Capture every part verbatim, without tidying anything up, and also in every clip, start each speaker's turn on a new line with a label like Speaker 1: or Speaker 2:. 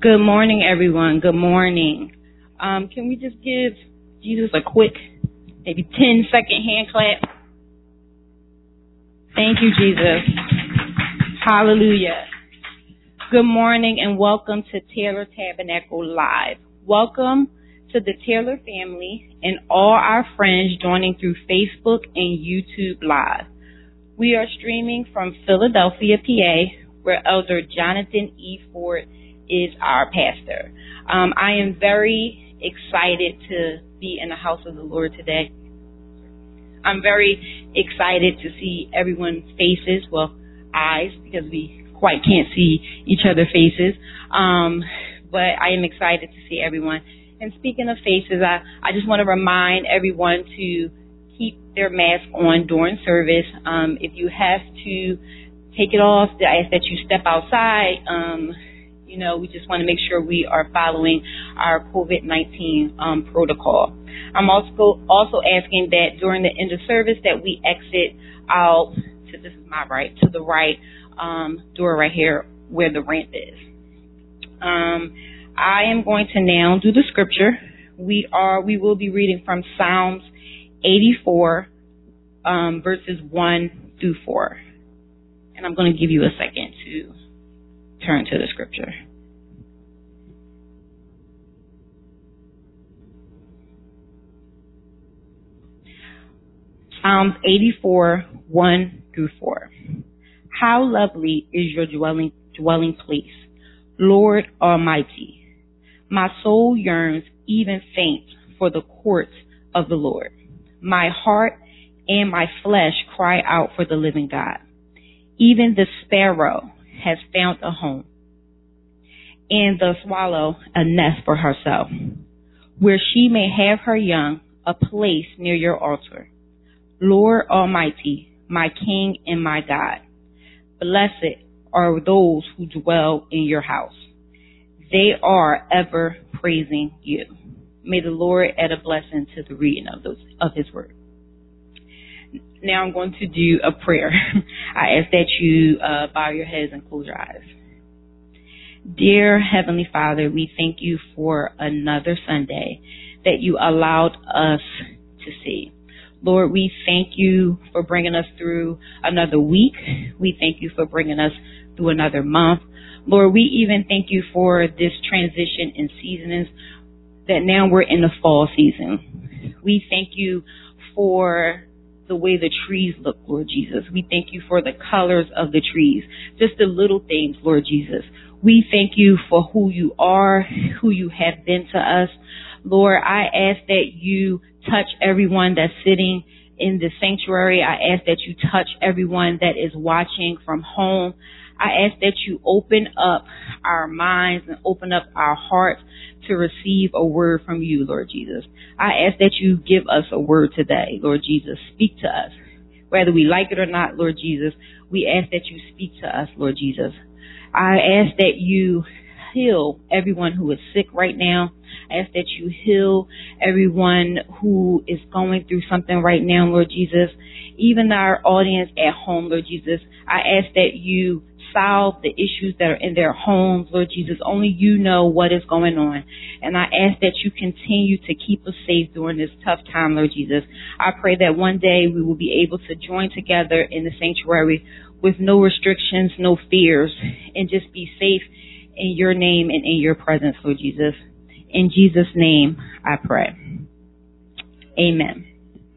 Speaker 1: Good morning, everyone. Good morning. Um, can we just give Jesus a quick, maybe ten second hand clap? Thank you, Jesus. Hallelujah. Good morning and welcome to Taylor Tabernacle Live. Welcome to the Taylor family and all our friends joining through Facebook and YouTube Live. We are streaming from Philadelphia, P A, where Elder Jonathan E. Ford is our pastor. Um, I am very excited to be in the house of the Lord today. I'm very excited to see everyone's faces, well, eyes, because we quite can't see each other's faces. Um, but I am excited to see everyone. And speaking of faces, I, I just want to remind everyone to keep their mask on during service. Um, if you have to take it off, I ask that you step outside. Um, you know, we just want to make sure we are following our COVID nineteen um, protocol. I'm also also asking that during the end of service that we exit out to, this is my right, to the right um, door right here where the ramp is. Um, I am going to now do the scripture. We are, we will be reading from Psalms eighty-four, um, verses one through four. And I'm going to give you a second to turn to the scripture. Psalms eighty-four, one through four. How lovely is your dwelling dwelling place, Lord Almighty. My soul yearns, even faints, for the courts of the Lord. My heart and my flesh cry out for the living God. Even the sparrow has found a home, and the swallow a nest for herself, where she may have her young, a place near your altar. Lord Almighty, my King and my God, blessed are those who dwell in your house. They are ever praising you. May the Lord add a blessing to the reading of those of his word. Now I'm going to do a prayer. I ask that you uh, bow your heads and close your eyes. Dear Heavenly Father, we thank you for another Sunday that you allowed us to see. Lord, we thank you for bringing us through another week. We thank you for bringing us through another month. Lord, we even thank you for this transition in seasons that now we're in the fall season. We thank you for the way the trees look, Lord Jesus. We thank you for the colors of the trees, just the little things, Lord Jesus. We thank you for who you are, who you have been to us. Lord, I ask that you touch everyone that's sitting in the sanctuary. I ask that you touch everyone that is watching from home. I ask that you open up our minds and open up our hearts to receive a word from you, Lord Jesus. I ask that you give us a word today, Lord Jesus. Speak to us. Whether we like it or not, Lord Jesus, we ask that you speak to us, Lord Jesus. I ask that you heal everyone who is sick right now. I ask that you heal everyone who is going through something right now, Lord Jesus. Even our audience at home, Lord Jesus, I ask that you solve the issues that are in their homes, Lord Jesus. Only you know what is going on. And I ask that you continue to keep us safe during this tough time, Lord Jesus. I pray that one day we will be able to join together in the sanctuary with no restrictions, no fears, and just be safe in your name and in your presence, Lord Jesus. In Jesus' name, I pray. Amen.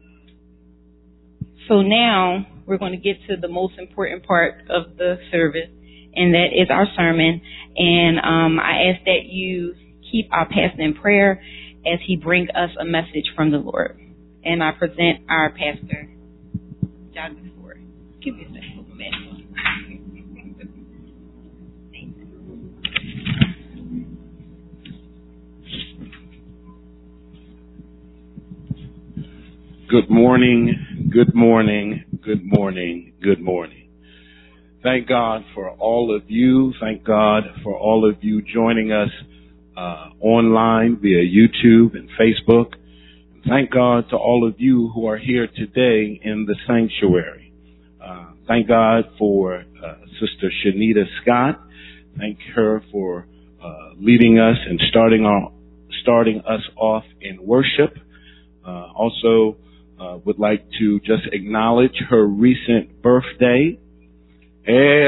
Speaker 1: So now we're going to get to the most important part of the service, and that is our sermon. And um, I ask that you keep our pastor in prayer as he brings us a message from the Lord. And I present our pastor, Jonathan Ford. Give me a second.
Speaker 2: Good morning, good morning, good morning, good morning. Thank God for all of you. Thank God for all of you joining us uh, online via YouTube and Facebook. Thank God to all of you who are here today in the sanctuary. Uh, thank God for uh, Sister Shanita Scott. Thank her for uh, leading us and starting our, starting us off in worship. Uh, also, uh, would like to just acknowledge her recent birthday. Hey,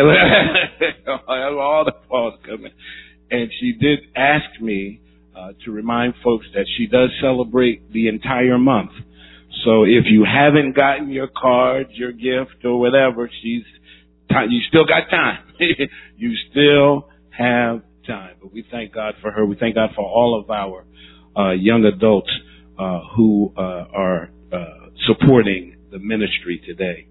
Speaker 2: all the applause coming. And she did ask me uh, to remind folks that she does celebrate the entire month. So if you haven't gotten your card, your gift, or whatever, she's you still got time. You still have time. But we thank God for her. We thank God for all of our uh, young adults uh, who uh, are uh, supporting the ministry today.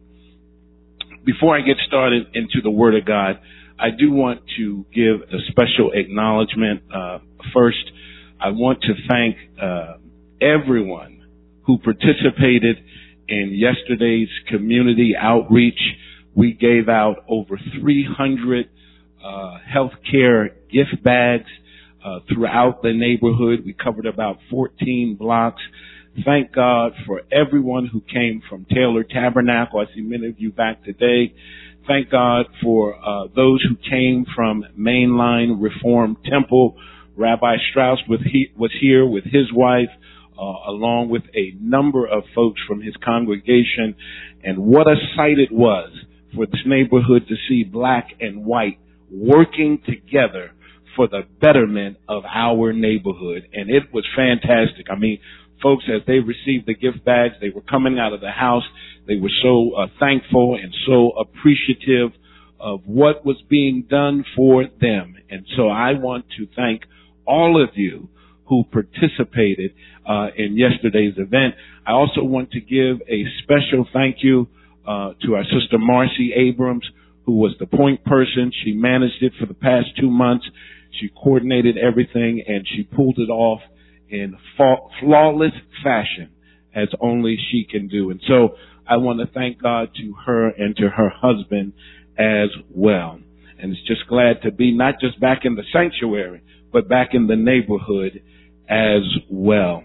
Speaker 2: Before I get started into the Word of God, I do want to give a special acknowledgement. Uh, first, I want to thank uh, everyone who participated in yesterday's community outreach. We gave out over three hundred uh, healthcare gift bags uh, throughout the neighborhood. We covered about fourteen blocks. Thank God for everyone who came from Taylor Tabernacle. I see many of you back today. Thank God for uh, those who came from Mainline Reformed Temple. Rabbi Strauss was, he, was here with his wife, uh, along with a number of folks from his congregation. And what a sight it was for this neighborhood to see black and white working together for the betterment of our neighborhood. And it was fantastic. I mean, folks, as they received the gift bags, they were coming out of the house. They were so uh, thankful and so appreciative of what was being done for them. And so I want to thank all of you who participated uh, in yesterday's event. I also want to give a special thank you uh, to our sister Marcy Abrams, who was the point person. She managed it for the past two months. She coordinated everything, and she pulled it off in flawless fashion, as only she can do. And so I want to thank God to her and to her husband as well. And it's just glad to be not just back in the sanctuary, but back in the neighborhood as well.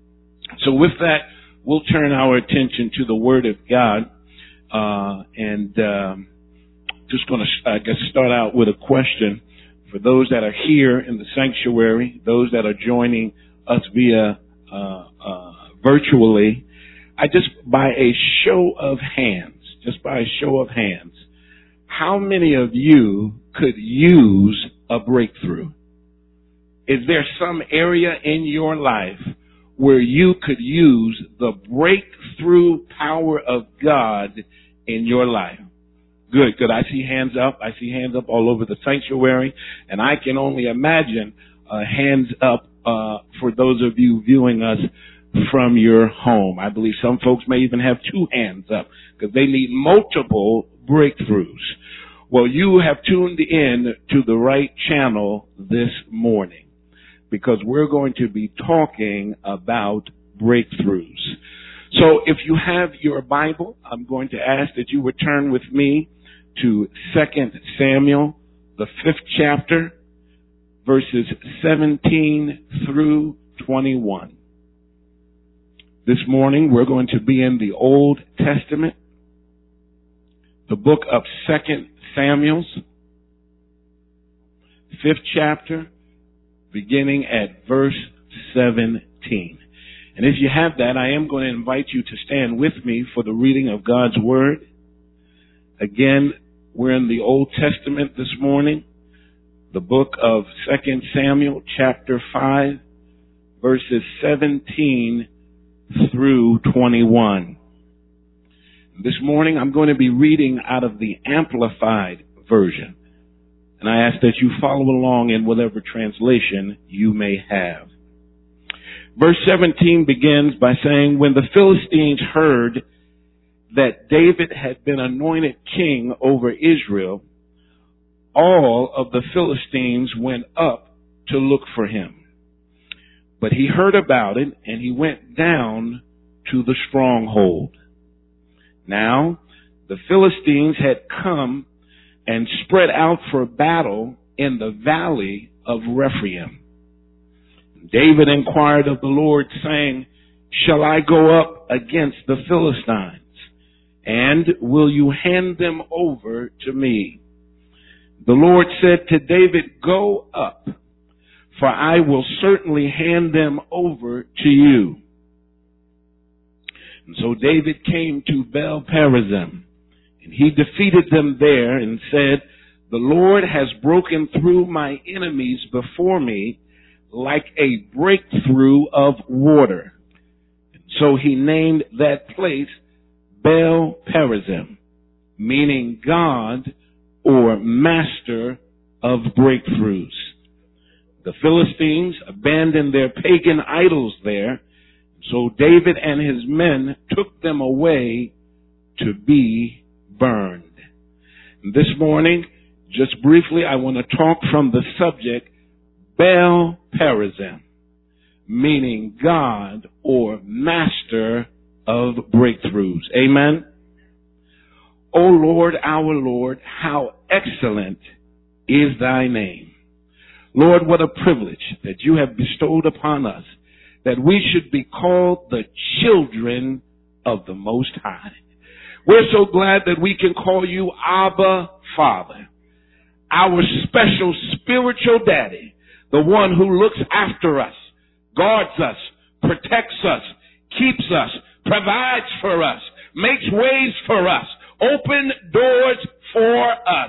Speaker 2: So with that, we'll turn our attention to the Word of God. Uh, and um, just going to, I guess, start out with a question for those that are here in the sanctuary, those that are joining us via uh, uh, virtually. I just, by a show of hands, just by a show of hands, how many of you could use a breakthrough? Is there some area in your life where you could use the breakthrough power of God in your life? Good, good. I see hands up. I see hands up all over the sanctuary, and I can only imagine uh, hands up uh, for those of you viewing us from your home. I believe some folks may even have two hands up because they need multiple breakthroughs. Well, you have tuned in to the right channel this morning because we're going to be talking about breakthroughs. So if you have your Bible, I'm going to ask that you would turn with me to Second Samuel, the fifth chapter, verses seventeen through twenty-one. This morning we're going to be in the Old Testament, the book of Second Samuel, fifth chapter, beginning at verse seventeen. And if you have that, I am going to invite you to stand with me for the reading of God's Word. Again, we're in the Old Testament this morning, the book of Second Samuel, chapter five, verses seventeen through twenty-one. This morning, I'm going to be reading out of the Amplified Version, and I ask that you follow along in whatever translation you may have. Verse seventeen begins by saying, when the Philistines heard that David had been anointed king over Israel, all of the Philistines went up to look for him. But he heard about it, and he went down to the stronghold. Now, the Philistines had come and spread out for battle in the valley of Rephaim. David inquired of the Lord, saying, shall I go up against the Philistines? And will you hand them over to me? The Lord said to David, go up, for I will certainly hand them over to you. And so David came to Baal Perazim, and he defeated them there and said, the Lord has broken through my enemies before me like a breakthrough of water. And so he named that place Baal Perazim, meaning God or master of breakthroughs. The Philistines abandoned their pagan idols there, so David and his men took them away to be burned. And this morning, just briefly, I want to talk from the subject Baal Perazim, meaning God or master of breakthroughs. Amen. O Lord, our Lord, how excellent is thy name. Lord, what a privilege that you have bestowed upon us, that we should be called the children of the Most High. We're so glad that we can call you Abba Father, our special spiritual daddy, the one who looks after us, guards us, protects us, keeps us, provides for us, makes ways for us, open doors for us.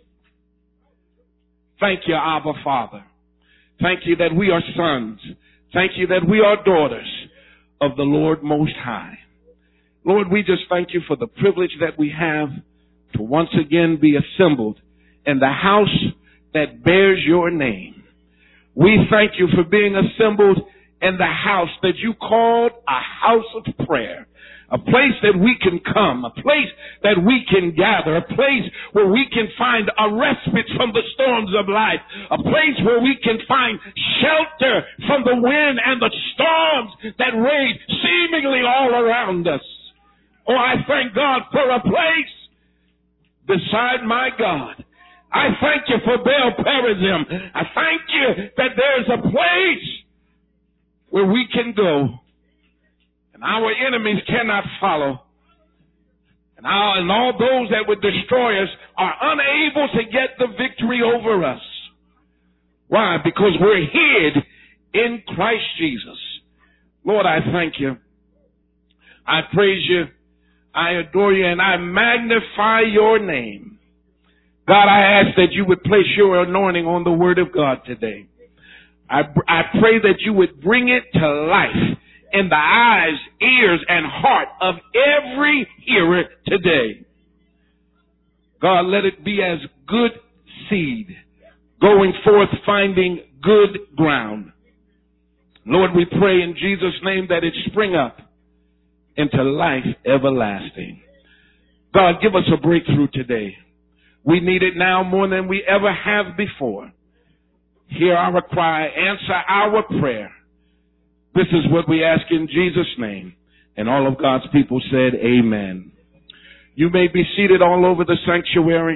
Speaker 2: Thank you, Abba Father. Thank you that we are sons. Thank you that we are daughters of the Lord Most High. Lord, we just thank you for the privilege that we have to once again be assembled in the house that bears your name. We thank you for being assembled in the house that you called a house of prayer. A place that we can come, a place that we can gather, a place where we can find a respite from the storms of life, a place where we can find shelter from the wind and the storms that rage seemingly all around us. Oh, I thank God for a place beside my God. I thank you for Baal Perazim. I thank you that there's a place where we can go. Our enemies cannot follow. And, our, and all those that would destroy us are unable to get the victory over us. Why? Because we're hid in Christ Jesus. Lord, I thank you. I praise you. I adore you and I magnify your name. God, I ask that you would place your anointing on the word of God today. I, I pray that you would bring it to life in the eyes, ears, and heart of every hearer today. God, let it be as good seed going forth, finding good ground. Lord, we pray in Jesus' name that it spring up into life everlasting. God, give us a breakthrough today. We need it now more than we ever have before. Hear our cry, answer our prayer. This is what we ask in Jesus' name. And all of God's people said, amen. You may be seated all over the sanctuary.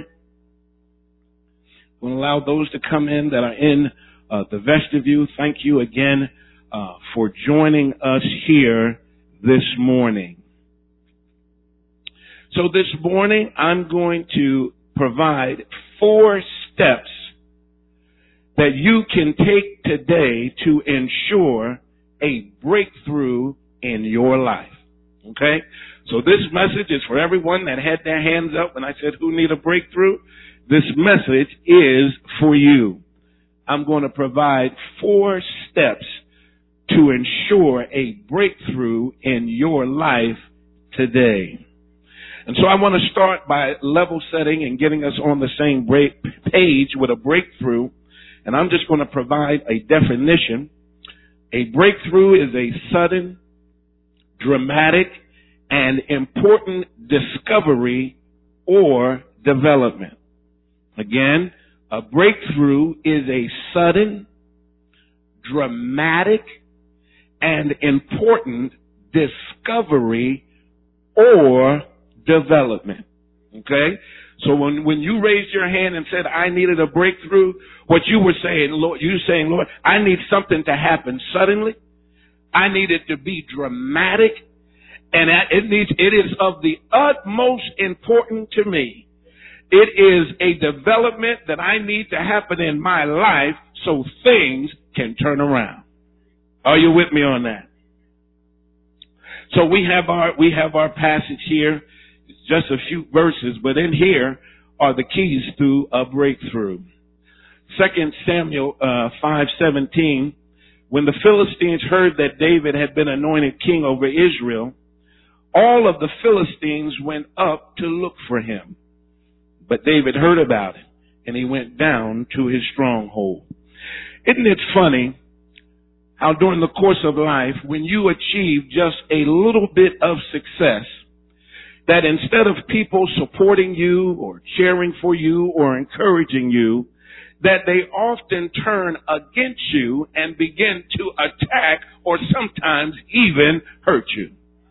Speaker 2: We'll allow those to come in that are in uh, the vestibule. Thank you again uh, for joining us here this morning. So this morning, I'm going to provide four steps that you can take today to ensure a breakthrough in your life. Okay? So this message is for everyone that had their hands up when I said, who need a breakthrough? This message is for you. I'm going to provide four steps to ensure a breakthrough in your life today. And so I want to start by level setting and getting us on the same break page with a breakthrough. And I'm just going to provide a definition. A breakthrough is a sudden, dramatic, and important discovery or development. Again, a breakthrough is a sudden, dramatic, and important discovery or development. Okay? So when, when you raised your hand and said, I needed a breakthrough, what you were saying, Lord, you were saying, Lord, I need something to happen suddenly. I need it to be dramatic. And it needs, it is of the utmost importance to me. It is a development that I need to happen in my life so things can turn around. Are you with me on that? So we have our, we have our passage here. It's just a few verses, but in here are the keys to a breakthrough. Second Samuel uh, five seventeen. When the Philistines heard that David had been anointed king over Israel, all of the Philistines went up to look for him. But David heard about it, and he went down to his stronghold. Isn't it funny how during the course of life, when you achieve just a little bit of success, that instead of people supporting you or cheering for you or encouraging you, that they often turn against you and begin to attack or sometimes even hurt you.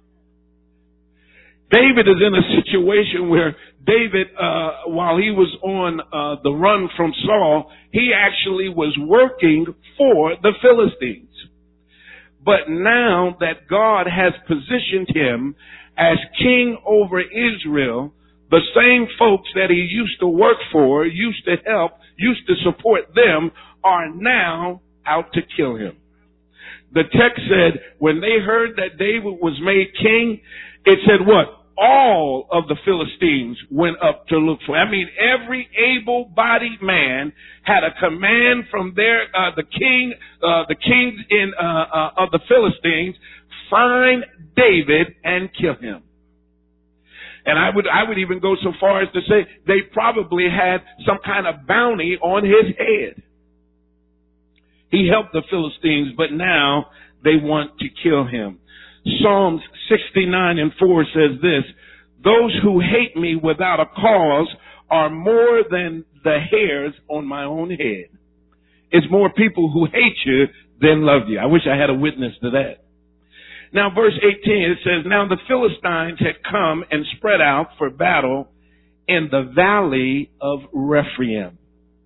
Speaker 2: David is in a situation where David, uh, while he was on uh, the run from Saul, he actually was working for the Philistines. But now that God has positioned him as king over Israel, the same folks that he used to work for, used to help, used to support them, are now out to kill him. The text said when they heard that David was made king, it said what? All of the Philistines went up to look for him. I mean, every able-bodied man had a command from their uh, the king, uh, the kings in uh, uh, of the Philistines, find David and kill him. And I would, I would even go so far as to say they probably had some kind of bounty on his head. He helped the Philistines, but now they want to kill him. Psalms sixty-nine and four says this: those who hate me without a cause are more than the hairs on my own head. It's more people who hate you than love you. I wish I had a witness to that. Now, verse eighteen, it says, now the Philistines had come and spread out for battle in the valley of Rephaim.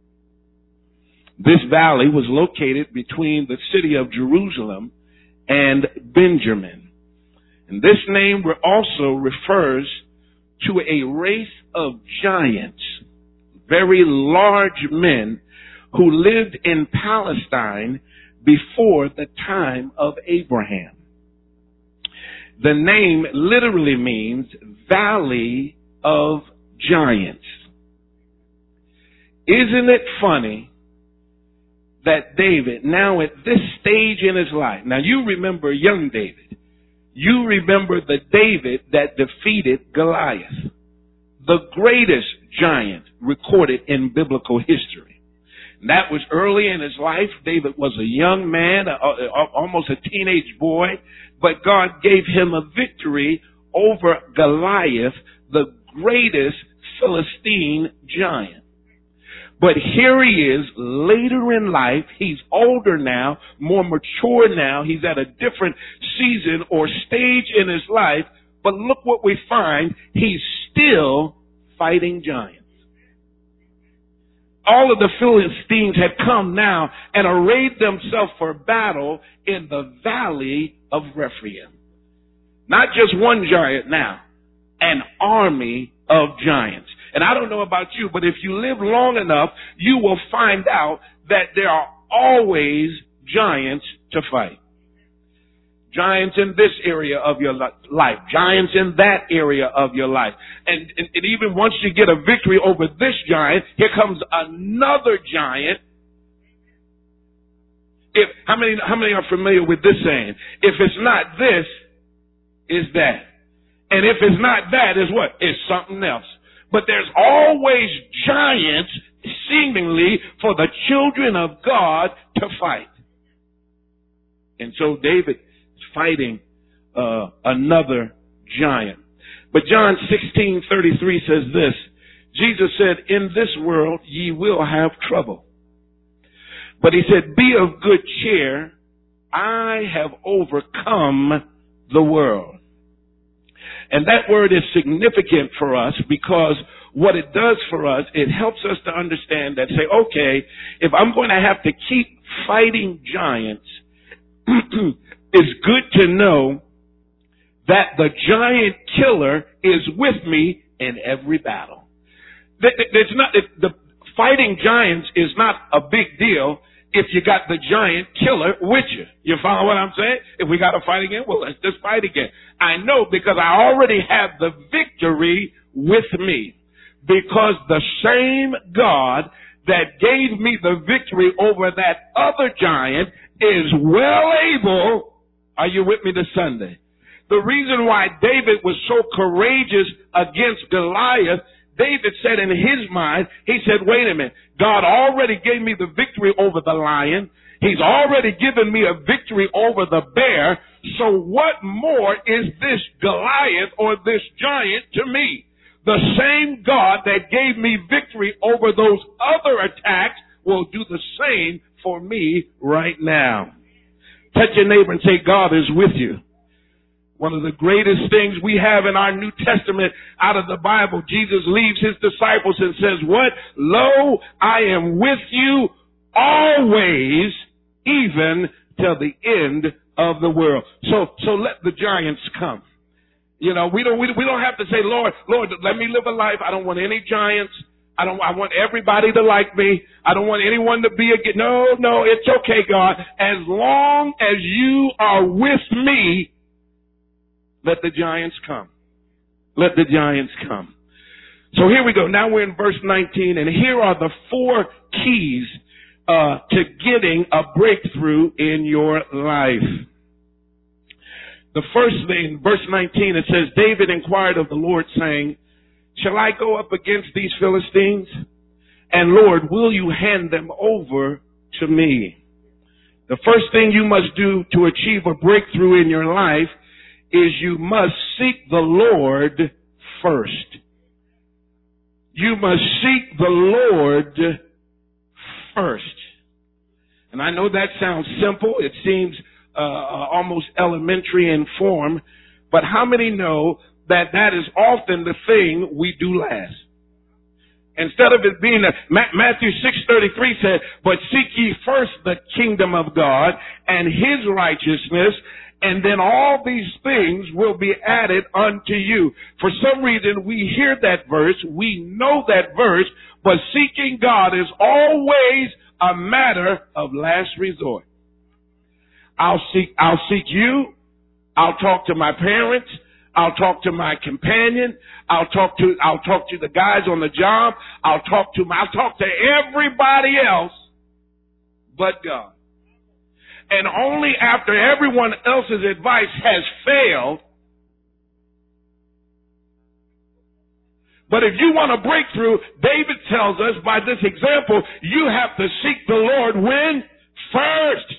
Speaker 2: This valley was located between the city of Jerusalem and Benjamin. And this name also refers to a race of giants, very large men who lived in Palestine before the time of Abraham. The name literally means Valley of Giants. Isn't it funny that David, now at this stage in his life, now you remember young David, you remember the David that defeated Goliath, the greatest giant recorded in biblical history. That was early in his life. David was a young man, a, a, almost a teenage boy, but God gave him a victory over Goliath, the greatest Philistine giant. But here he is later in life. He's older now, more mature now. He's at a different season or stage in his life. But look what we find. He's still fighting giants. All of the Philistines had come now and arrayed themselves for battle in the valley of Rephaim. Not just one giant now, an army of giants. And I don't know about you, but if you live long enough, you will find out that there are always giants to fight. Giants in this area of your life. Giants in that area of your life. And, and, and even once you get a victory over this giant, here comes another giant. If, how many, how many are familiar with this saying? If it's not this, it's that. And if it's not that, it's what? It's something else. But there's always giants, seemingly, for the children of God to fight. And so David is fighting uh, another giant. But John sixteen thirty-three says this: Jesus said, in this world ye will have trouble. But he said, be of good cheer. I have overcome the world. And that word is significant for us because what it does for us, it helps us to understand that, say, okay, if I'm going to have to keep fighting giants, it's good to know that the giant killer is with me in every battle. It's not, the fighting giants is not a big deal if you got the giant killer with you. You follow what I'm saying? If we got to fight again, well, let's just fight again. I know because I already have the victory with me. Because the same God that gave me the victory over that other giant is well able. Are you with me this Sunday? The reason why David was so courageous against Goliath, David said in his mind, he said, wait a minute, God already gave me the victory over the lion. He's already given me a victory over the bear. So what more is this Goliath or this giant to me? The same God that gave me victory over those other attacks will do the same for me right now. Touch your neighbor and say, God is with you. One of the greatest things we have in our New Testament out of the Bible, Jesus leaves his disciples and says, what? Lo, I am with you always, even till the end of the world. So, so let the giants come. You know, we don't, we, we don't have to say, Lord, Lord, let me live a life. I don't want any giants. I don't, I want everybody to like me. I don't want anyone to be against. No, no, it's okay, God. As long as you are with me, let the giants come. Let the giants come. So here we go. Now we're in verse nineteen, and here are the four keys uh, to getting a breakthrough in your life. The first thing, verse nineteen, it says, David inquired of the Lord, saying, shall I go up against these Philistines? And Lord, will you hand them over to me? The first thing you must do to achieve a breakthrough in your life is you must seek the Lord first. You must seek the Lord first. And I know that sounds simple. It seems uh, almost elementary in form. But how many know that that is often the thing we do last? Instead of it being a, Matthew six thirty-three said, but seek ye first the kingdom of God and his righteousness, and then all these things will be added unto you. For some reason, we hear that verse, we know that verse, but seeking God is always a matter of last resort. I'll seek, I'll seek you. I'll talk to my parents. I'll talk to my companion. I'll talk to, I'll talk to the guys on the job. I'll talk to, I'll talk to everybody else but God. And only after everyone else's advice has failed. But if you want a breakthrough, David tells us by this example, you have to seek the Lord when? First.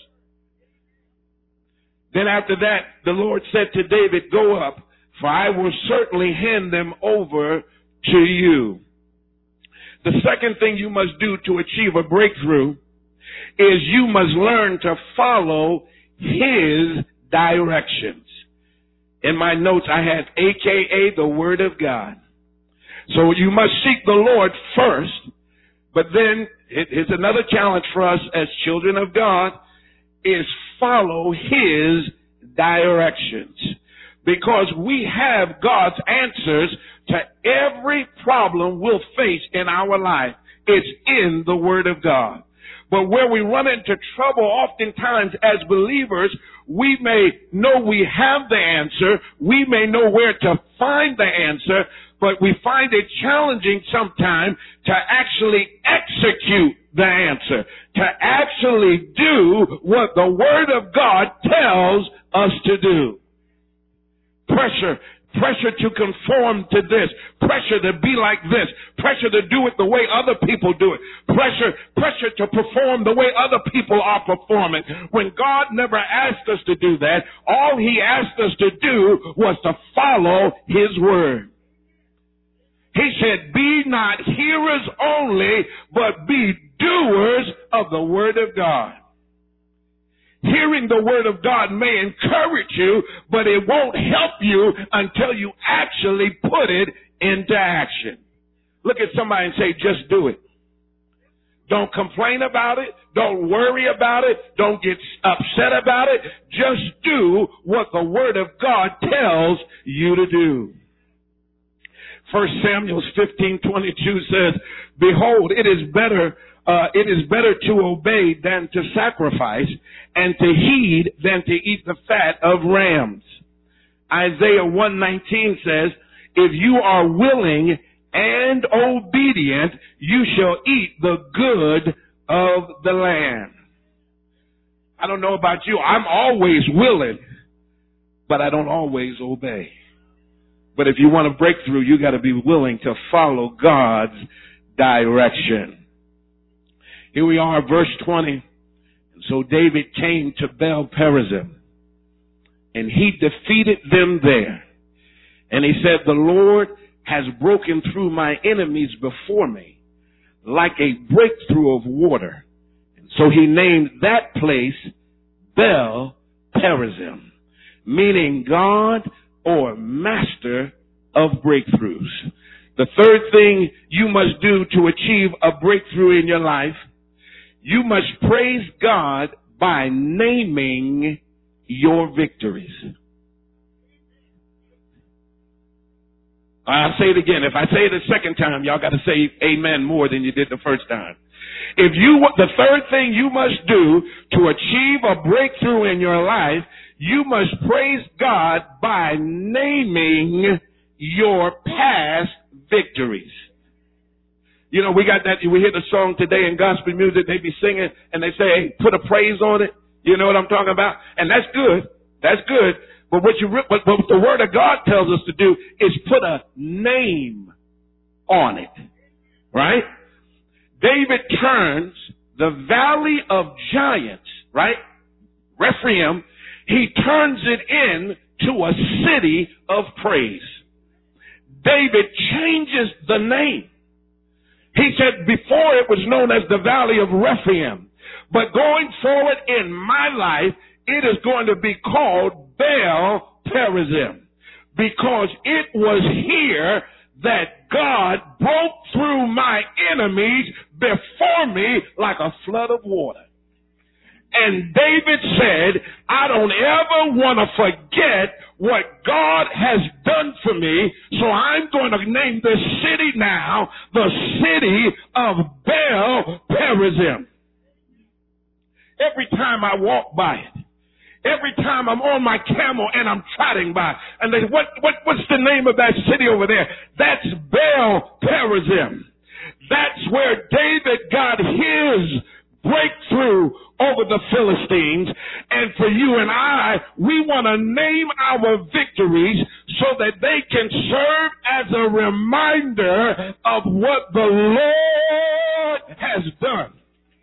Speaker 2: Then after that, the Lord said to David, go up, for I will certainly hand them over to you. The second thing you must do to achieve a breakthrough is you must learn to follow his directions. In my notes, I had A K A the Word of God. So you must seek the Lord first, but then it's another challenge for us as children of God is follow his directions. Because we have God's answers to every problem we'll face in our life. It's in the Word of God. But where we run into trouble oftentimes as believers, we may know we have the answer. We may know where to find the answer, but we find it challenging sometimes to actually execute the answer, to actually do what the Word of God tells us to do. Pressure. Pressure to conform to this. Pressure to be like this. Pressure to do it the way other people do it. Pressure, pressure to perform the way other people are performing. When God never asked us to do that, all he asked us to do was to follow his word. He said, be not hearers only, but be doers of the word of God. Hearing the word of God may encourage you, but it won't help you until you actually put it into action. Look at somebody and say, just do it. Don't complain about it. Don't worry about it. Don't get upset about it. Just do what the word of God tells you to do. First Samuel fifteen twenty-two says, behold, it is better uh, it is better to obey than to sacrifice, and to heed than to eat the fat of rams. Isaiah one nineteen says, if you are willing and obedient, you shall eat the good of the land. I don't know about you. I'm always willing, but I don't always obey. But if you want a breakthrough, you got to be willing to follow God's direction. Here we are, verse twenty. And so David came to Baal Perazim, and he defeated them there. And he said, the Lord has broken through my enemies before me like a breakthrough of water. And so he named that place Baal Perazim, meaning God or master of breakthroughs. The third thing you must do to achieve a breakthrough in your life, you must praise God by naming your victories. I'll say it again. If I say it a second time, y'all got to say amen more than you did the first time. If you, the third thing you must do to achieve a breakthrough in your life, you must praise God by naming your past victories. You know, we got that, we hear the song today in gospel music, they be singing and they say, hey, put a praise on it. You know what I'm talking about? And that's good. That's good. But what you, what, what the word of God tells us to do is put a name on it. Right? David turns the valley of giants, right? Rephaim, he turns it into a city of praise. David changes the name. He said before it was known as the valley of Rephaim, but going forward in my life, it is going to be called Baal Perazim, because it was here that God broke through my enemies before me like a flood of water. And David said, I don't ever want to forget what God has done for me, so I'm going to name this city now the city of Baal Perazim. Every time I walk by it, every time I'm on my camel and I'm trotting by, and they, what, what, what's the name of that city over there? That's Baal Perazim. That's where David got his breakthrough over the Philistines. And for you and I, we want to name our victories so that they can serve as a reminder of what the Lord has done.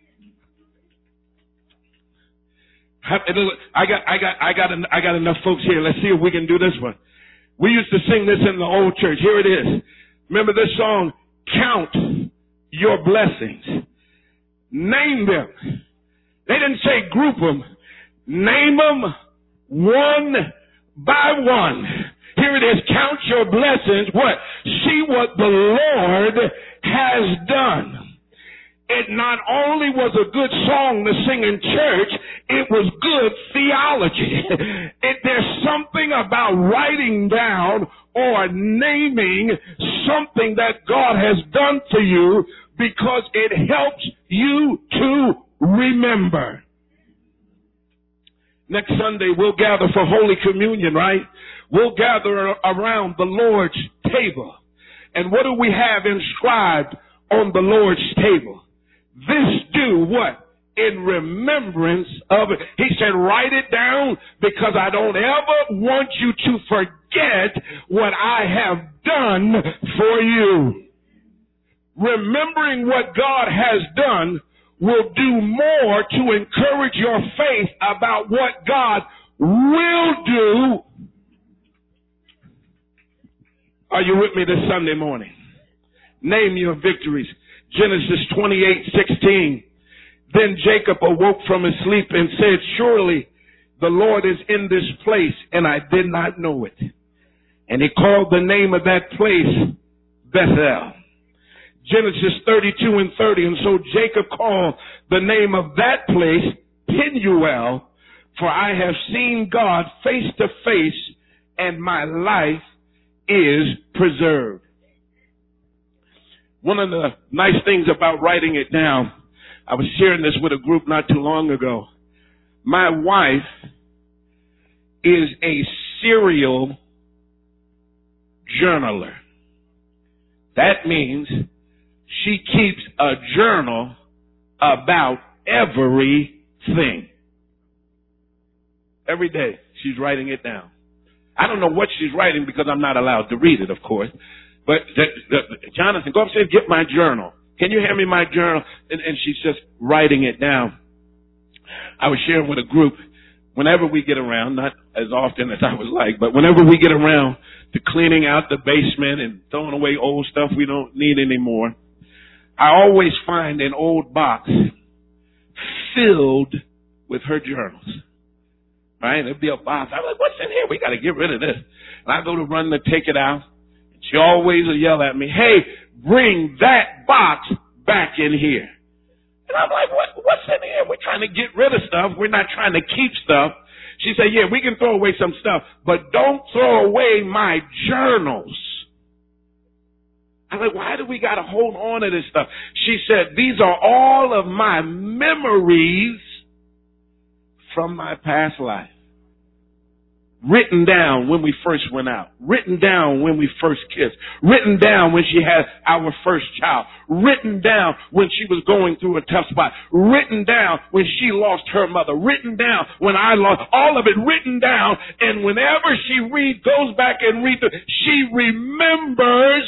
Speaker 2: I got, I got, I got, I got enough folks here. Let's see if we can do this one. We used to sing this in the old church. Here it is. Remember this song? Count your blessings. Name them. They didn't say group them. Name them one by one. Here it is. Count your blessings. What? See what the Lord has done. It not only was a good song to sing in church, it was good theology. It, there's something about writing down or naming something that God has done for you because it helps you to remember. Next Sunday, we'll gather for Holy Communion, right? We'll gather around the Lord's table. And what do we have inscribed on the Lord's table? This do what? In remembrance of it. He said, write it down because I don't ever want you to forget what I have done for you. Remembering what God has done will do more to encourage your faith about what God will do. Are you with me this Sunday morning? Name your victories. Genesis twenty-eight sixteen. Then Jacob awoke from his sleep and said, surely the Lord is in this place, and I did not know it. And he called the name of that place Bethel. Genesis thirty-two and thirty. And so Jacob called the name of that place Peniel, for I have seen God face to face, and my life is preserved. One of the nice things about writing it down, I was sharing this with a group not too long ago. My wife is a serial journaler. That means she keeps a journal about everything. Every day she's writing it down. I don't know what she's writing because I'm not allowed to read it, of course. But the, the, Jonathan, go upstairs, get my journal. Can you hand me my journal? And, and she's just writing it down. I was sharing with a group, whenever we get around, not as often as I would like, but whenever we get around to cleaning out the basement and throwing away old stuff we don't need anymore, I always find an old box filled with her journals. Right? There'd be a box. I'm like, what's in here? We got to get rid of this. And I go to run to take it out. And she always will yell at me, hey, bring that box back in here. And I'm like, what, what's in here? We're trying to get rid of stuff. We're not trying to keep stuff. She said, yeah, we can throw away some stuff, but don't throw away my journals. I'm like, why do we got to hold on to this stuff? She said, these are all of my memories from my past life. Written down when we first went out. Written down when we first kissed. Written down when she had our first child. Written down when she was going through a tough spot. Written down when she lost her mother. Written down when I lost. All of it written down. And whenever she read, goes back and reads it, she remembers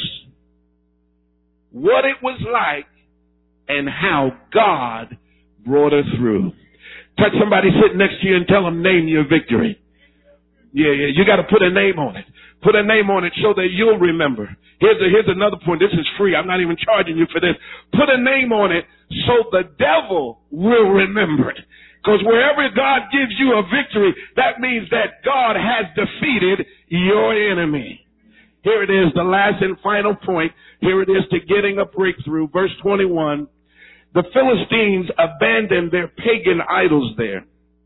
Speaker 2: what it was like and how God brought her through. Touch somebody sitting next to you and tell them, name your victory. Yeah, yeah, you got to put a name on it. Put a name on it so that you'll remember. Here's a, here's another point. This is free. I'm not even charging you for this. Put a name on it so the devil will remember it. Because wherever God gives you a victory, that means that God has defeated your enemy. Here it is, the last and final point. Here it is to getting a breakthrough. Verse twenty-one. The Philistines abandoned their pagan idols there.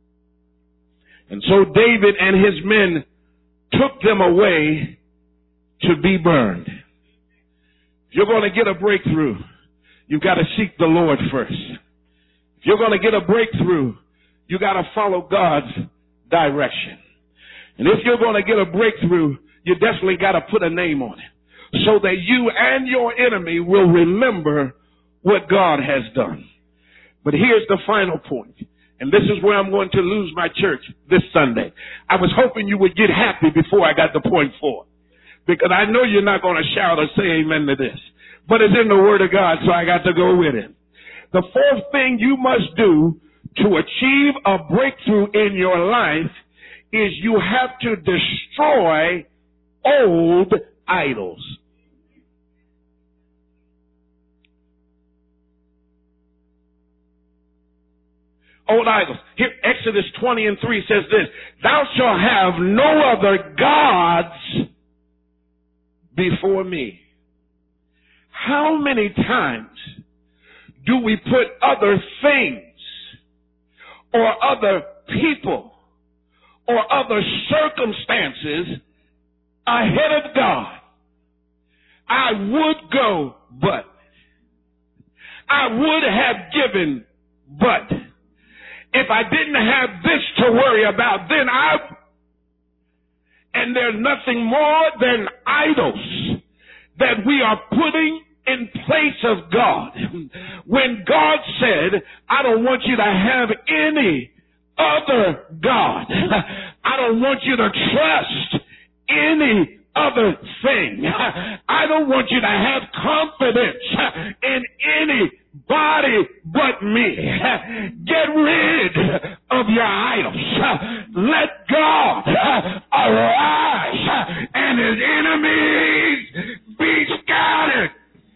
Speaker 2: And so David and his men took them away to be burned. If you're going to get a breakthrough, you've got to seek the Lord first. If you're going to get a breakthrough, you got to follow God's direction. And if you're going to get a breakthrough, you definitely got to put a name on it so that you and your enemy will remember what God has done. But here's the final point. And this is where I'm going to lose my church this Sunday. I was hoping you would get happy before I got to point four. Because I know you're not going to shout or say amen to this. But it's in the Word of God, so I got to go with it. The fourth thing you must do to achieve a breakthrough in your life is you have to destroy old idols. Old idols. Here, Exodus twenty and three says this, thou shalt have no other gods before me. How many times do we put other things or other people or other circumstances ahead of God? I would go, but. I would have given, but. If I didn't have this to worry about, then I, and there's nothing more than idols that we are putting in place of God. When God said, I don't want you to have any other God. I don't want you to trust any other thing. I don't want you to have confidence in anybody but me. Get rid of your idols. Let God arise and his enemies be scattered.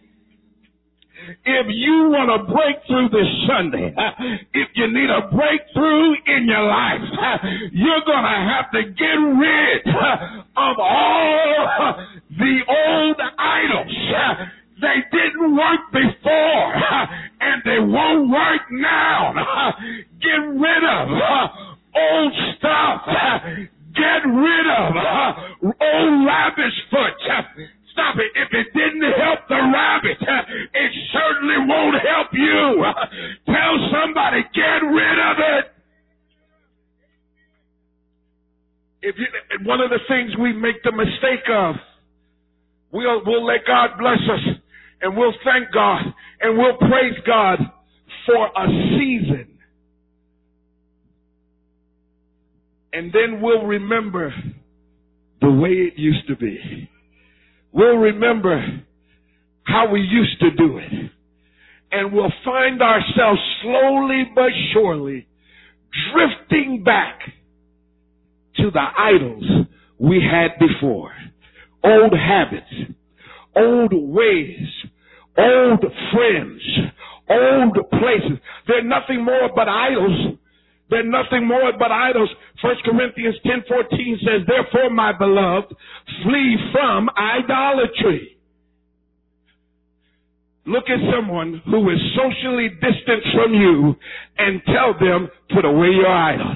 Speaker 2: If you want a breakthrough this Sunday, if you need a breakthrough in your life, you're going to have to get rid of all the old idols. They didn't work before, and they won't work now. Get rid of old stuff. Get rid of old rabbit's foot. Stop it. If it didn't help the rabbit, it certainly won't help you. Tell Somebody get rid of it. If you, one of the things we make the mistake of, we'll, we'll let God bless us, and we'll thank God, and we'll praise God for a season. And then we'll remember the way it used to be. We'll remember how we used to do it. And we'll find ourselves slowly but surely drifting back to the idols we had before. Old habits, old ways, old friends, old places. They're nothing more but idols. They're nothing more but idols. First Corinthians ten fourteen says, therefore, my beloved, flee from idolatry. Look at someone who is socially distant from you and tell them, put away your idols.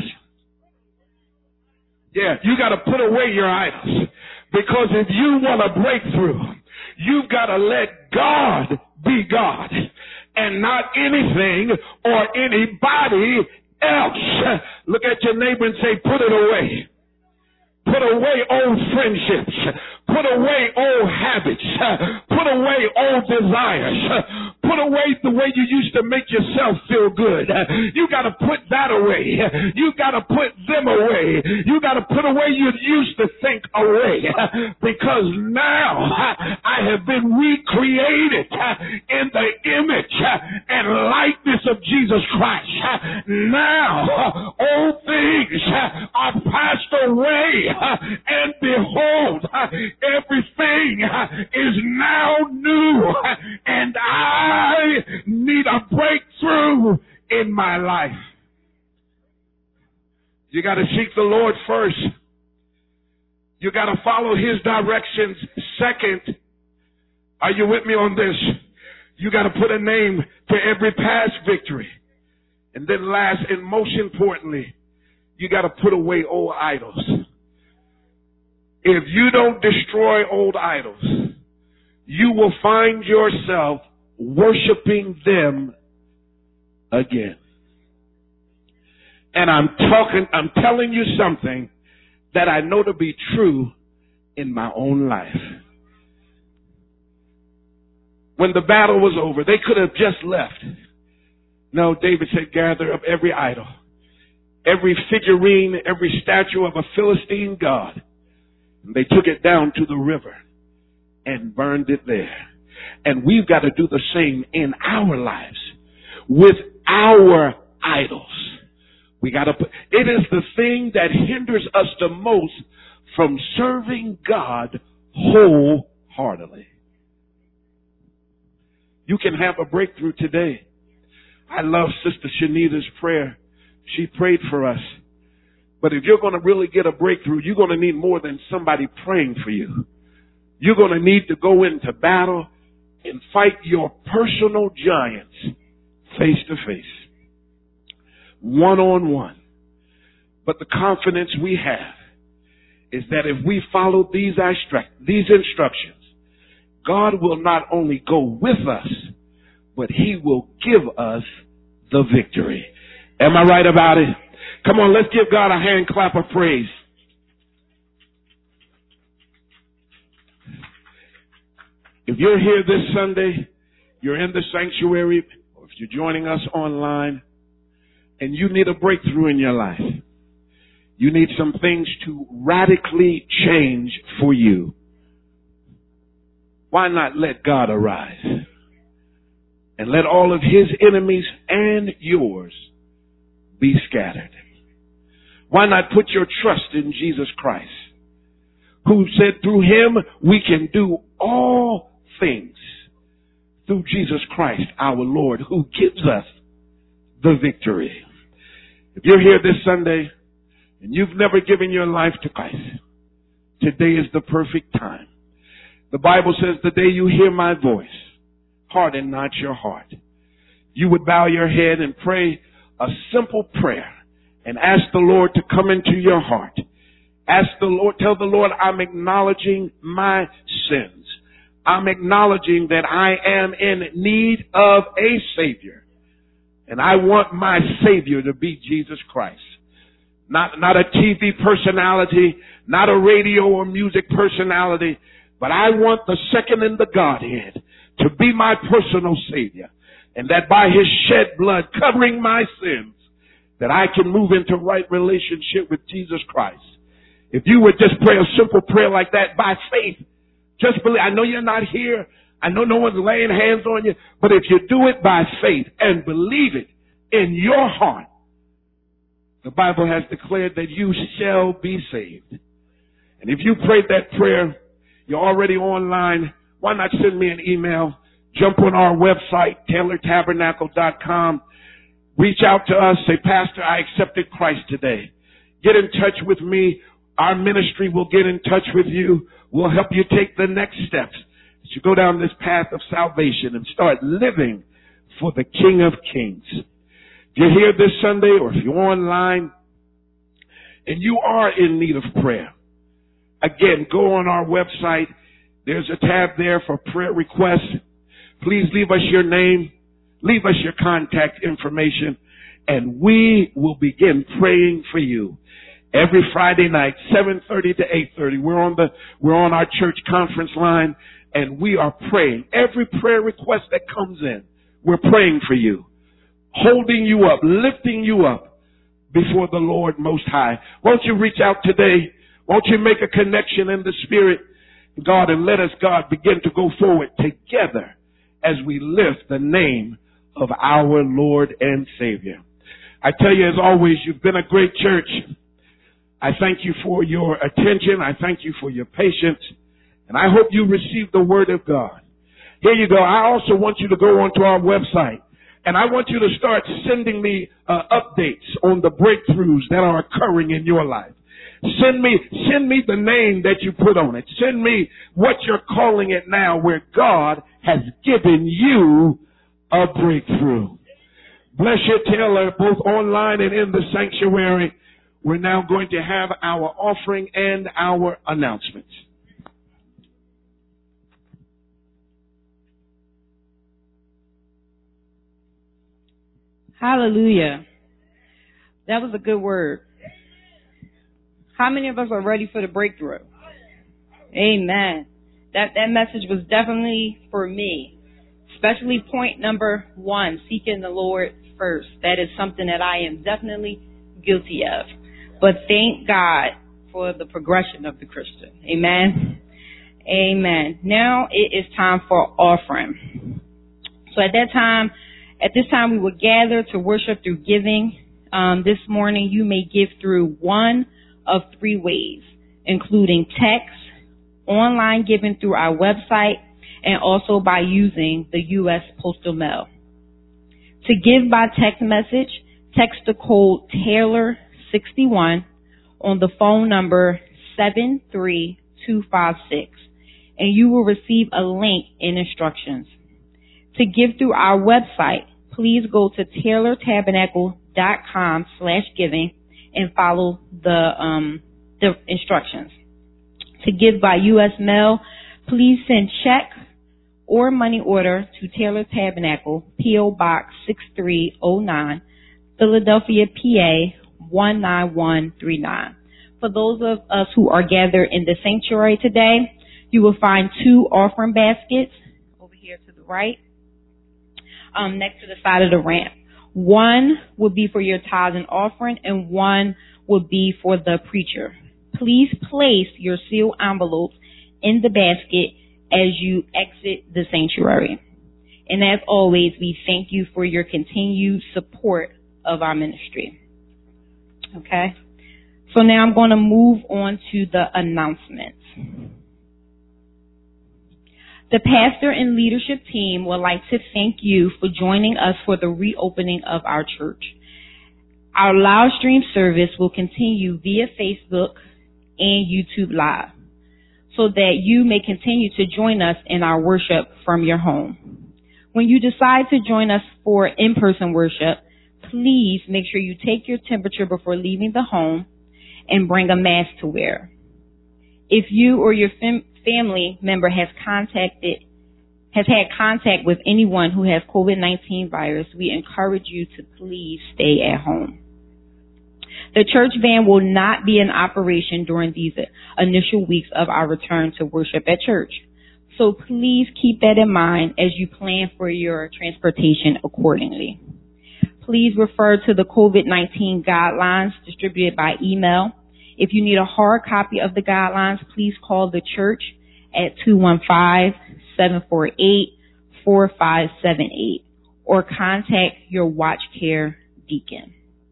Speaker 2: Yeah, you got to put away your idols. Because if you want a breakthrough, you've got to let God be God and not anything or anybody else. Look at your neighbor and say, put it away. Put away old friendships. Put away old habits. Put away old desires. Put away the way you used to make yourself feel good. You got to put that away. You got to put them away. You got to put away you used to think away. Because now I have been recreated in the image and likeness of Jesus Christ. Now old things are passed away, and behold, everything is now new, and I need a breakthrough in my life. You got to seek the Lord first. You got to follow His directions second. Are you with me on this? You got to put a name to every past victory. And then last and most importantly, you got to put away old idols. If you don't destroy old idols, you will find yourself worshiping them again. And I'm talking, I'm telling you something that I know to be true in my own life. When the battle was over, they could have just left. No, David said, gather up every idol, every figurine, every statue of a Philistine god. And they took it down to the river and burned it there. And we've got to do the same in our lives with our idols. We got to put, it is the thing that hinders us the most from serving God wholeheartedly. You can have a breakthrough today. I love Sister Shanita's prayer. She prayed for us. But if you're going to really get a breakthrough, you're going to need more than somebody praying for you. You're going to need to go into battle and fight your personal giants face to face, one on one. But the confidence we have is that if we follow these these instructions, God will not only go with us, but He will give us the victory. Am I right about it? Come on, let's give God a hand clap of praise. If you're here this Sunday, you're in the sanctuary, or if you're joining us online, and you need a breakthrough in your life, you need some things to radically change for you, why not let God arise and let all of His enemies and yours be scattered? Why not put your trust in Jesus Christ, who said through Him we can do all things through Jesus Christ our Lord, who gives us the victory. If you're here this Sunday and you've never given your life to Christ, today is the perfect time. The Bible says the day you hear my voice, harden not your heart. You would bow your head and pray a simple prayer and ask the Lord to come into your heart. Ask the Lord, tell the Lord, I'm acknowledging my sins. I'm acknowledging that I am in need of a Savior.
Speaker 3: And I want my Savior to be Jesus Christ. Not, not a T V personality, not a radio or music personality, but I want the second in the Godhead to be my personal Savior. And that by His shed blood covering my sins, that I can move into right relationship with Jesus Christ. If you would just pray a simple prayer like that by faith, just believe. I know you're not here. I know no one's laying hands on you, but if you do it by faith and believe it in your heart, the Bible has declared that you shall be saved. And if you prayed that prayer, you're already online, why not send me an email? Jump on our website, taylor tabernacle dot com. Reach out to us. Say, Pastor, I accepted Christ today. Get in touch with me. Our ministry will get in touch with you. We'll help you take the next steps as you go down this path of salvation and start living for the King of Kings. If you're here this Sunday or if you're online and you are in need of prayer, again, go on our website. There's a tab there for prayer requests. Please leave us your name, leave us your contact information, and we will begin praying for you. Every Friday night, seven thirty to eight thirty, we're on the, we're on our church conference line, and we are praying. Every prayer request that comes in, we're praying for you, holding you up, lifting you up before the Lord Most High. Won't you reach out today? Won't you make a connection in the Spirit, God, and let us, God, begin to go forward together as we lift the name of our Lord and Savior. I tell you, as always, you've been a great church. I thank you for your attention. I thank you for your patience. And I hope you receive the Word of God. Here you go. I also want you to go onto our website. And I want you to start sending me uh, updates on the breakthroughs that are occurring in your life. Send me, send me the name that you put on it. Send me what you're calling it now, where God has given you a breakthrough. Bless you, Taylor, both online and in the sanctuary. We're now going to have our offering and our announcements.
Speaker 1: Hallelujah. That was a good word. How many of us are ready for the breakthrough? Amen. That that message was definitely for me. Especially point number one, seeking the Lord first. That is something that I am definitely guilty of. But thank God for the progression of the Christian. Amen. Amen. Now it is time for offering. So at that time, at this time we will gather to worship through giving. Um, this morning you may give through one of three ways, including text, online giving through our website, and also by using the U S Postal Mail. To give by text message, text the code Taylor sixty-one on the phone number seven three two five six, and you will receive a link in instructions. To give through our website, please go to taylor tabernacle dot com slash giving and follow the um, the instructions. To give by U S mail, please send check or money order to Taylor Tabernacle, P O Box six three oh nine, Philadelphia, P A one nine one three nine. For those of us who are gathered in the sanctuary today, you will find two offering baskets over here to the right, um, next to the side of the ramp. One would be for your tithes and offering, and one would be for the preacher. Please place your sealed envelopes in the basket as you exit the sanctuary. And as always, we thank you for your continued support of our ministry. Okay? So now I'm going to move on to the announcements. The pastor and leadership team would like to thank you for joining us for the reopening of our church. Our live stream service will continue via Facebook and YouTube Live, so that you may continue to join us in our worship from your home. When you decide to join us for in-person worship, please make sure you take your temperature before leaving the home and bring a mask to wear. If you or your fam- family member has contacted has had contact with anyone who has COVID nineteen virus, we encourage you to please stay at home. The church van will not be in operation during these initial weeks of our return to worship at church. So please keep that in mind as you plan for your transportation accordingly. Please refer to the COVID nineteen guidelines distributed by email. If you need a hard copy of the guidelines, please call the church at two one five, seven four eight, four five seven eight or contact your Watch Care deacon.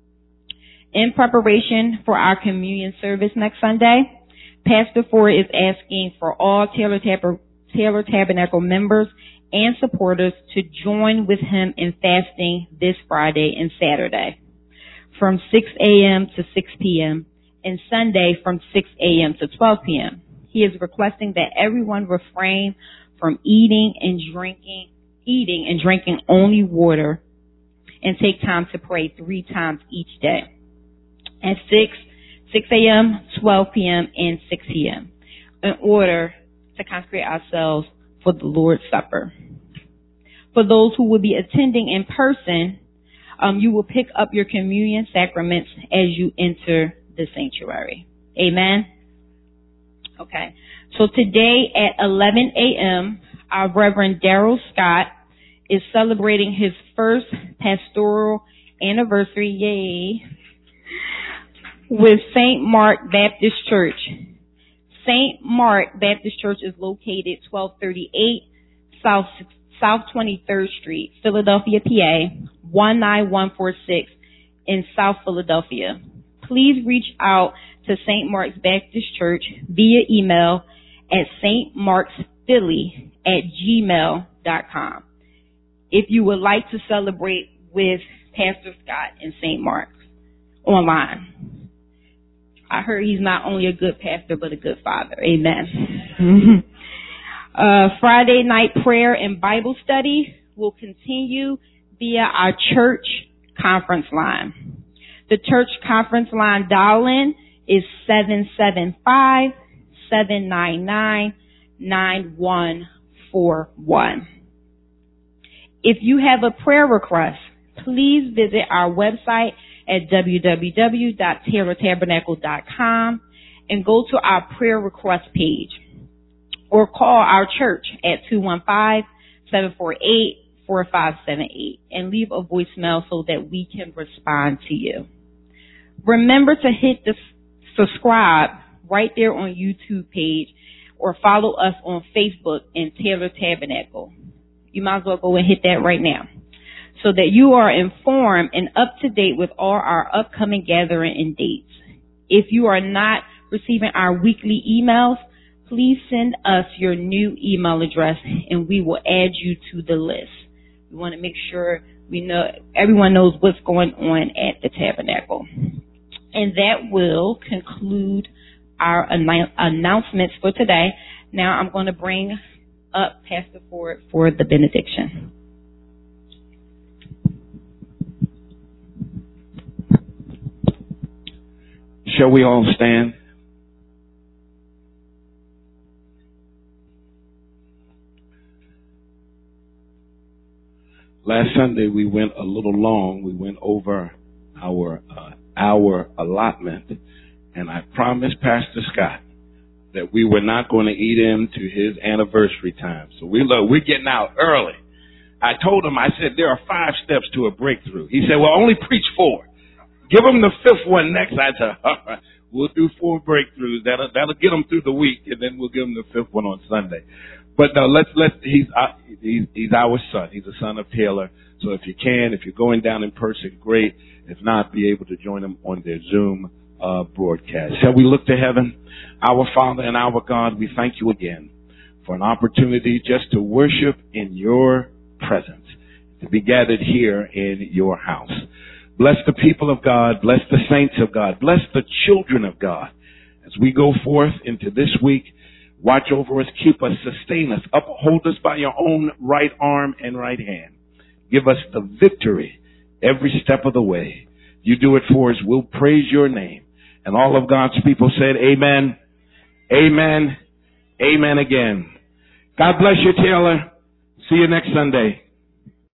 Speaker 1: In preparation for our communion service next Sunday, Pastor Ford is asking for all Taylor, Tab- Taylor Tabernacle members and supporters to join with him in fasting this Friday and Saturday from six a.m. to six p.m. and Sunday from six a.m. to twelve p.m. He is requesting that everyone refrain from eating and drinking, eating and drinking only water and take time to pray three times each day at six, six a.m., twelve p.m., and six p.m. in order to consecrate ourselves for the Lord's Supper. For those who will be attending in person, um, you will pick up your communion sacraments as you enter the sanctuary. Amen? Okay. So today at eleven a.m., our Reverend Daryl Scott is celebrating his first pastoral anniversary, yay, with Saint Mark Baptist Church. Saint Mark Baptist Church is located twelve thirty-eight South South twenty-third Street, Philadelphia, P A, one nine one four six in South Philadelphia. Please reach out to Saint Mark's Baptist Church via email at stmarksphilly at gmail dot com if you would like to celebrate with Pastor Scott and Saint Mark's online. I heard he's not only a good pastor, but a good father. Amen. uh, Friday night prayer and Bible study will continue via our church conference line. The church conference line dial-in is seven seven five, seven nine nine, nine one four one. If you have a prayer request, please visit our website at w w w dot taylor tabernacle dot com and go to our prayer request page or call our church at two one five, seven four eight, four five seven eight and leave a voicemail so that we can respond to you. Remember to hit the subscribe right there on YouTube page or follow us on Facebook in Taylor Tabernacle. You might as well go and hit that right now so that you are informed and up to date with all our upcoming gathering and dates. If you are not receiving our weekly emails, please send us your new email address and we will add you to the list. We want to make sure we know everyone knows what's going on at the Tabernacle. And that will conclude our annou- announcements for today. Now I'm going to bring up Pastor Ford for the benediction.
Speaker 3: Shall we all stand? Last Sunday we went a little long. We went over our uh, hour allotment, and I promised Pastor Scott that we were not going to eat into his anniversary time. So we look, we're getting out early. I told him, I said, there are five steps to a breakthrough. He said, well, only preach four. Give him the fifth one next. I said, all right, we'll do four breakthroughs. That'll, that'll get him through the week, and then we'll give him the fifth one on Sunday. But no, let's, let's, he's, uh, he's, he's our son. He's a son of Taylor. So if you can, if you're going down in person, great. If not, be able to join them on their Zoom uh, broadcast. Shall we look to heaven? Our Father and our God, we thank you again for an opportunity just to worship in your presence, to be gathered here in your house. Bless the people of God. Bless the saints of God. Bless the children of God. As we go forth into this week, watch over us, keep us, sustain us, uphold us by your own right arm and right hand. Give us the victory every step of the way. You do it for us. We'll praise your name. And all of God's people said, amen, amen, amen again. God bless you, Taylor. See you next Sunday.